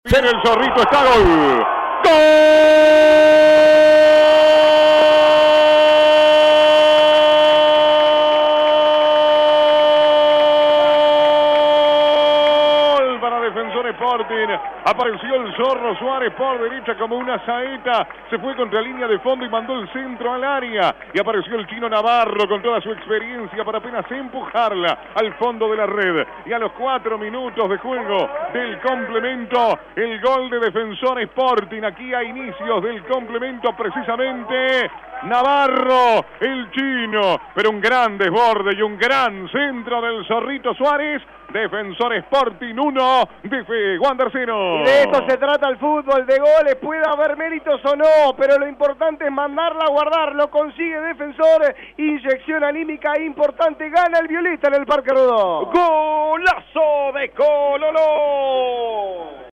En el Zorrito está gol. ¡Gol! Para Defensor Sporting. Apareció el Zorro Suárez por derecha como una saeta. Se fue contra línea de fondo y mandó el centro al área. Y apareció el Chino Navarro con toda su experiencia para apenas empujarla al fondo de la red. Y a los 4 minutos de juego del complemento, el gol de Defensor Sporting. Aquí a inicios del complemento precisamente Navarro, el Chino. Pero un gran desborde y un gran centro del Zorrito Suárez. Defensor Sporting 1, Wander 0. Y de esto se trata el fútbol, de goles, puede haber méritos o no, pero lo importante es mandarla a guardar, lo consigue Defensor, inyección anímica importante, gana el Violeta en el Parque Rodó. ¡Golazo de Cololó!